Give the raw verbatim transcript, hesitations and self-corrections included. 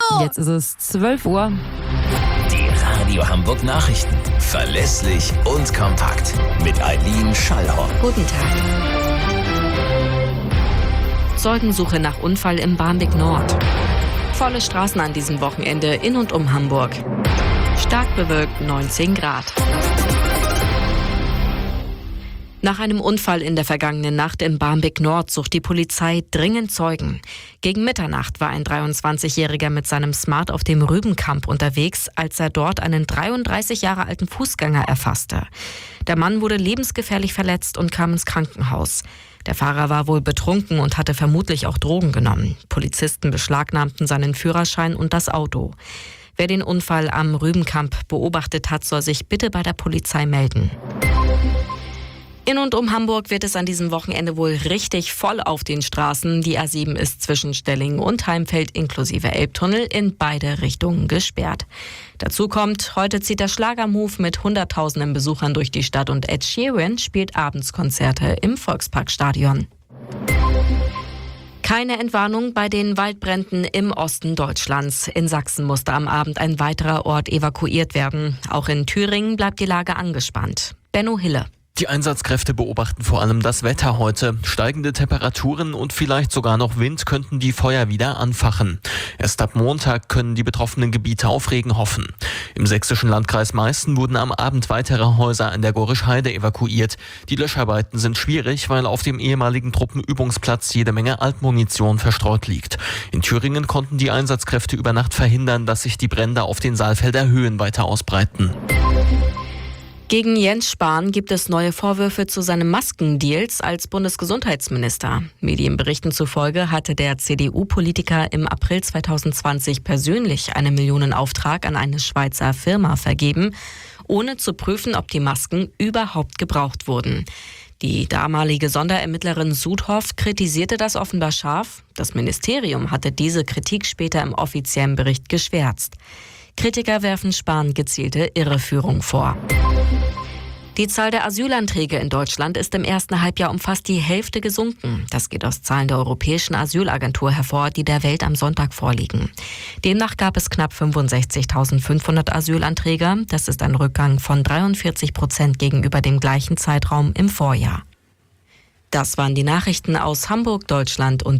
Jetzt ist es zwölf Uhr. Die Radio Hamburg Nachrichten. Verlässlich und kompakt. Mit Eileen Schallhorn. Guten Tag. Zeugensuche nach Unfall im Barmbek Nord. Volle Straßen an diesem Wochenende in und um Hamburg. Stark bewölkt, neunzehn Grad. Nach einem Unfall in der vergangenen Nacht im Barmbek Nord sucht die Polizei dringend Zeugen. Gegen Mitternacht war ein dreiundzwanzigjähriger mit seinem Smart auf dem Rübenkamp unterwegs, als er dort einen dreiunddreißig Jahre alten Fußgänger erfasste. Der Mann wurde lebensgefährlich verletzt und kam ins Krankenhaus. Der Fahrer war wohl betrunken und hatte vermutlich auch Drogen genommen. Polizisten beschlagnahmten seinen Führerschein und das Auto. Wer den Unfall am Rübenkamp beobachtet hat, soll sich bitte bei der Polizei melden. In und um Hamburg wird es an diesem Wochenende wohl richtig voll auf den Straßen. Die A sieben ist zwischen Stellingen und Heimfeld inklusive Elbtunnel in beide Richtungen gesperrt. Dazu kommt, heute zieht der Schlagermove mit hunderttausenden Besuchern durch die Stadt und Ed Sheeran spielt abends Konzerte im Volksparkstadion. Keine Entwarnung bei den Waldbränden im Osten Deutschlands. In Sachsen musste am Abend ein weiterer Ort evakuiert werden. Auch in Thüringen bleibt die Lage angespannt. Benno Hille. Die Einsatzkräfte beobachten vor allem das Wetter heute. Steigende Temperaturen und vielleicht sogar noch Wind könnten die Feuer wieder anfachen. Erst ab Montag können die betroffenen Gebiete auf Regen hoffen. Im sächsischen Landkreis Meißen wurden am Abend weitere Häuser an der Gorisch-Heide evakuiert. Die Löscharbeiten sind schwierig, weil auf dem ehemaligen Truppenübungsplatz jede Menge Altmunition verstreut liegt. In Thüringen konnten die Einsatzkräfte über Nacht verhindern, dass sich die Brände auf den Saalfelder Höhen weiter ausbreiten. Gegen Jens Spahn gibt es neue Vorwürfe zu seinen Maskendeals als Bundesgesundheitsminister. Medienberichten zufolge hatte der C D U-Politiker im April zweitausendzwanzig persönlich einen Millionenauftrag an eine Schweizer Firma vergeben, ohne zu prüfen, ob die Masken überhaupt gebraucht wurden. Die damalige Sonderermittlerin Sudhoff kritisierte das offenbar scharf. Das Ministerium hatte diese Kritik später im offiziellen Bericht geschwärzt. Kritiker werfen Spahn gezielte Irreführung vor. Die Zahl der Asylanträge in Deutschland ist im ersten Halbjahr um fast die Hälfte gesunken. Das geht aus Zahlen der Europäischen Asylagentur hervor, die der Welt am Sonntag vorliegen. Demnach gab es knapp fünfundsechzigtausendfünfhundert Asylanträge. Das ist ein Rückgang von dreiundvierzig Prozent gegenüber dem gleichen Zeitraum im Vorjahr. Das waren die Nachrichten aus Hamburg, Deutschland und